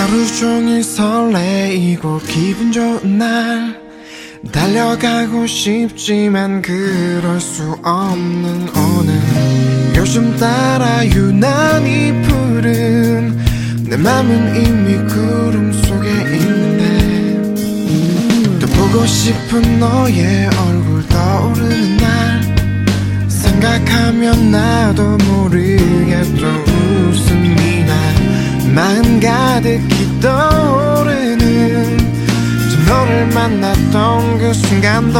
하루 종일 설레이고 기분 좋은 날 달려가고 싶지만 그럴 수 없는 오늘 요즘 따라 유난히 푸른 내 맘은 이미 구름 속에 있는데 또 보고 싶은 너의 얼굴 떠오르는 날 생각하면 나도 모르게 또 웃음이 나 마음 가득히 떠오르는 저 너를 만났던 그 순간도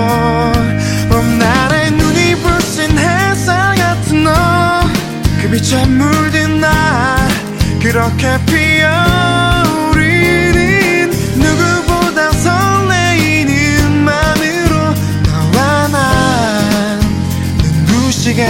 봄날의 눈이 부신 햇살 같은 너 그 빛에 물든 나 그렇게 피어오르는 누구보다 설레이는 맘으로 너와 난 눈부시게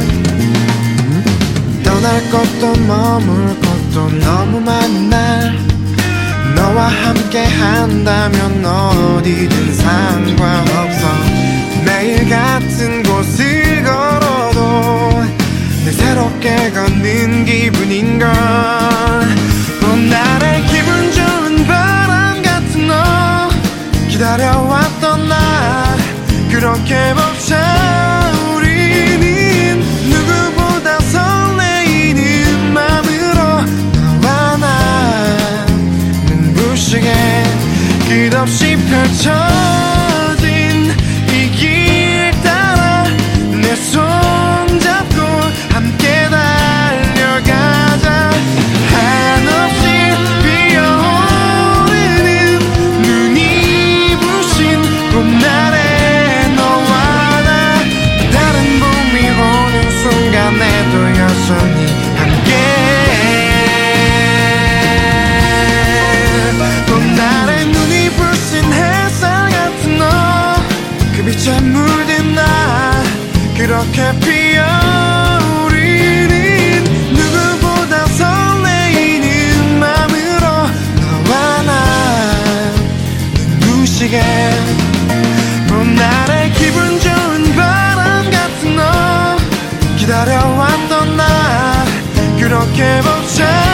떠날 것도 머물 것도 너무 많은 날 너와 함께 한다면 어디든 상관없어 매일 같은 곳을 걸어도 늘 새롭게 걷는 기분인걸 봄날의 기분 좋은 바람 같은 너 기다려왔던 날 그렇게 벅차오르는 누구보다 설레이는 맘으로 너와 난 눈부시게 끝없이 펼쳐진 이 길 따라 내 손 잡고 함께 달려가자 한없이 피어오르는 눈이 부신 봄날에 너와 나 다른 봄이 오는 순간에도 여전히 함께 봄날에 눈이 부신 햇살 같은 너 그 빛에 물든 나 그렇게 피어오르는 누구보다 설레이는 맘으로 너와 난 눈부시게 봄날의 기분 좋은 바람 같은 너 기다려왔던 날 그렇게 벅차